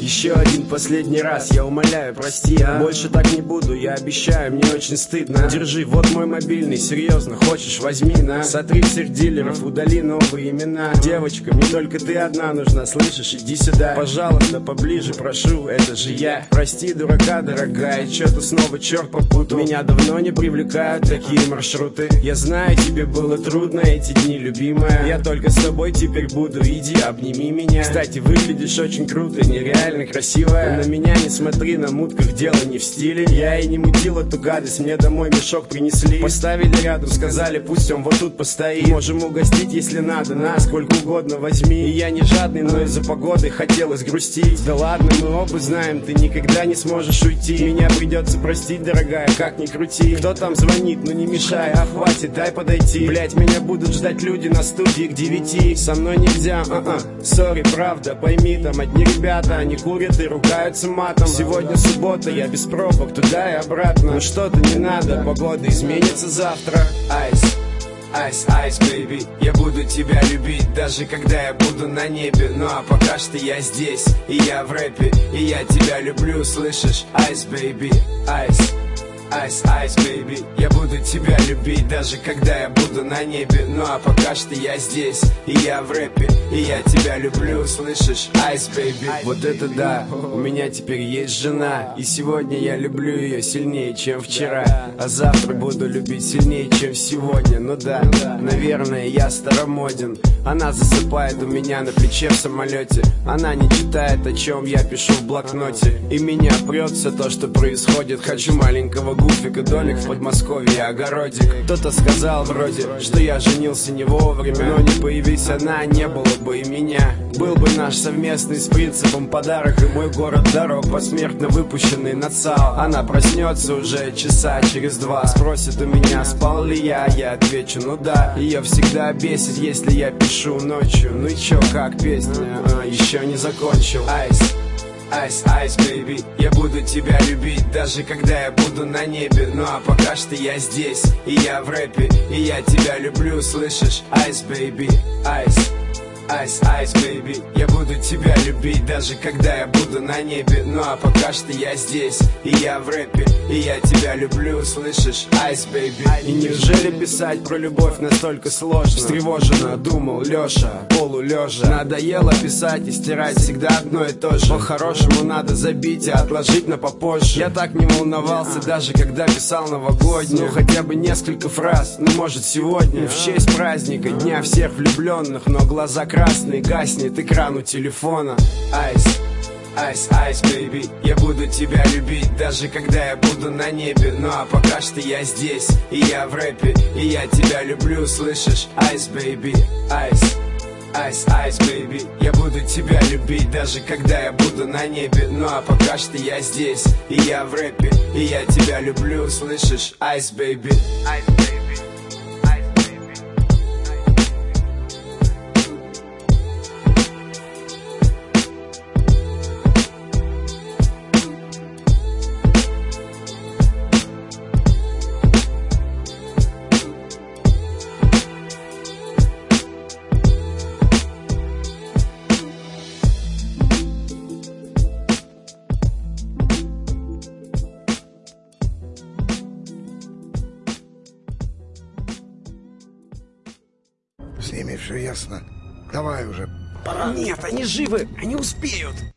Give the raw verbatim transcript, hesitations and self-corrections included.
Еще один последний раз, я умоляю, прости, а? Больше так не буду, я обещаю, мне очень стыдно. Держи, вот мой мобильный, серьезно, хочешь, возьми, на. Сотри всех дилеров, удали новые имена. Девочка, мне только ты одна нужна, слышишь, иди сюда. Пожалуйста, поближе, прошу, это же я. Прости, дурака, дорогая, что-то снова черт попутал. Меня давно не привлекают такие маршруты. Я знаю, тебе было трудно эти дни, любимая. Я только с тобой теперь буду, иди, обними меня. Кстати, выглядишь очень круто, нереально красивая. На меня не смотри, на мутках дело не в стиле. Я и не мутил эту гадость, мне домой мешок принесли. Поставили рядом, сказали, пусть он вот тут постоит. Можем угостить, если надо, на, сколько угодно возьми. И я не жадный, но из-за погоды хотелось грустить. Да ладно, мы оба знаем, ты никогда не сможешь уйти. Меня придется простить, дорогая, как ни крути. Кто там звонит, ну не мешай, а хватит, дай подойти. Блять, меня будут ждать люди на студии к девяти. Со мной нельзя, а-а, сори, правда, пойми, там одни ребята, они курят и ругаются матом. Сегодня суббота, я без пробок, туда и обратно. Ну что-то не надо, погода изменится завтра. Айс, айс, айс, бэйби, я буду тебя любить, даже когда я буду на небе. Ну а пока что я здесь, и я в рэпе, и я тебя люблю, слышишь? Айс, бэйби, айс. Айс, айс, бэйби, я буду тебя любить, даже когда я буду на небе. Ну а пока что я здесь, и я в рэпе, и я тебя люблю, слышишь? Айс, бэйби. Вот это да, у меня теперь есть жена, и сегодня я люблю ее сильнее, чем вчера. А завтра буду любить сильнее, чем сегодня. Ну да, наверное, я старомоден. Она засыпает у меня на плече в самолете. Она не читает, о чем я пишу в блокноте. И меня прет все то, что происходит. Хочу маленького гуфика, долик в Подмосковье, огородик. Кто-то сказал вроде, что я женился не вовремя. Но не появись она, не было бы и меня. Был бы наш совместный с принципом подарок. И мой город дорог, посмертно выпущенный на ЦАО. Она проснется уже часа через два. Спросит у меня, спал ли я, я отвечу, ну да. Ее всегда бесит, если я пишу ночью. Ну и чё, как песня, а, еще не закончил. Айс, айс, айс, бэйби, я буду тебя любить, даже когда я буду на небе. Ну а пока что я здесь, и я в рэпе, и я тебя люблю, слышишь? Айс, бэйби, айс. Айс, айс, бэйби, я буду тебя любить, даже когда я буду на небе. Ну а пока что я здесь, и я в рэпе, и я тебя люблю, слышишь? Айс, бэйби. И неужели писать про любовь настолько сложно? Встревоженно думал Леша, полулежа. Надоело писать и стирать всегда одно и то же. По-хорошему надо забить и отложить на попозже. Я так не волновался, даже когда писал новогоднюю. Ну хотя бы несколько фраз, ну может сегодня, в честь праздника, дня всех влюбленных. Но глаза красный, гаснет экран у телефона. Айс, айс, айс, бэйби, я буду тебя любить, даже когда я буду на небе. Ну а пока что я здесь, и я в рэпе, и я тебя люблю, слышишь? Айс, бэйби, айс. Айс, айс, бэйби, я буду тебя любить, даже когда я буду на небе. Ну а пока что я здесь, и я в рэпе, и я тебя люблю, слышишь? Айс, бэйби. Айс, бэйби. С ними все ясно. Давай уже, пора. Нет, они живы, они успеют.